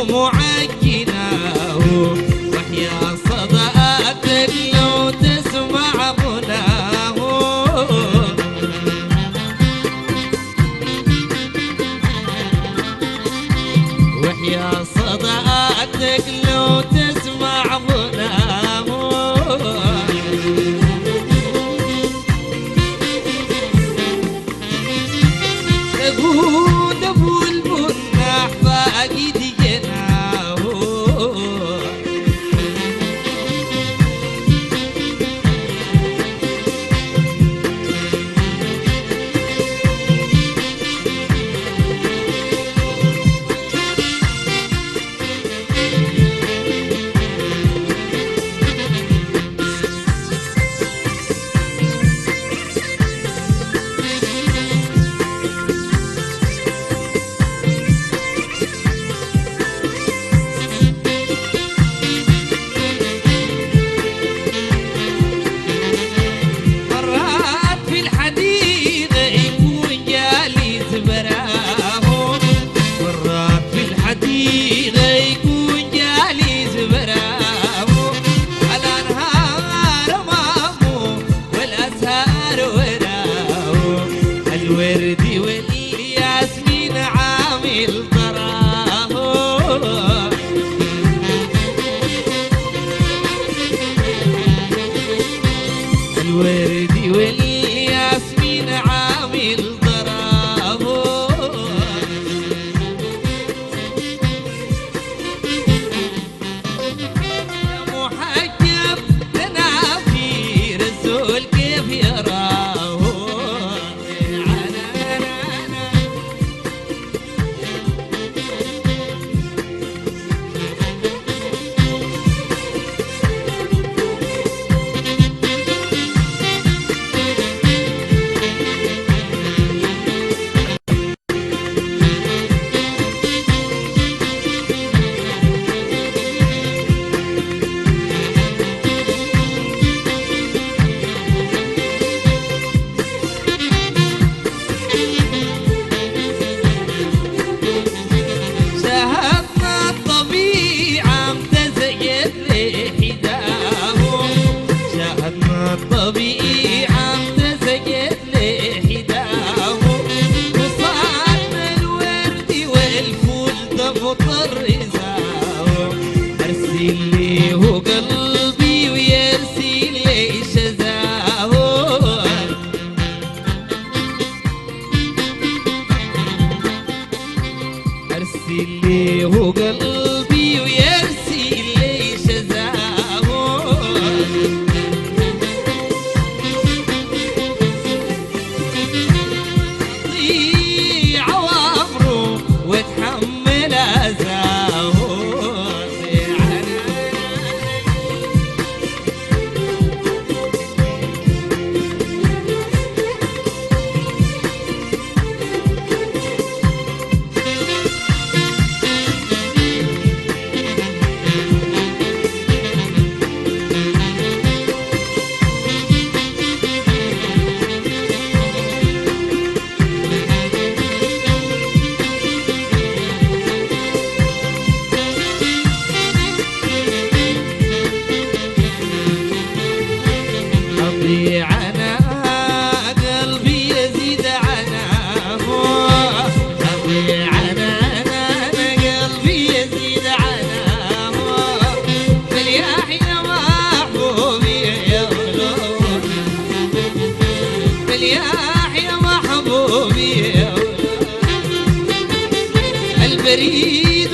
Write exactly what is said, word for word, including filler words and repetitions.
معجنة وحيا صداقتك لو تسمع غناه وحيا صداقتك لو تسمع غناه تقول ابو البناح فاقد جناه الوردي والياسمين عامل ضراه الوردي والياسمين عامل ضراه محجب تنافير الزول كيف يراه الطبيعة امتزجت لحداه وصادنا الورد والفول تمطر رزاه ارسل لي هو قلبي ويرسل لي شزاه ارسل لي هو قلبي ويرسل لي شزاه عنا قلبي يزيد عناه أبي عنا قلبي يزيد عناه ملياح يا محبوبي يا ولود ملياح يا محبوبي يا ولود البريد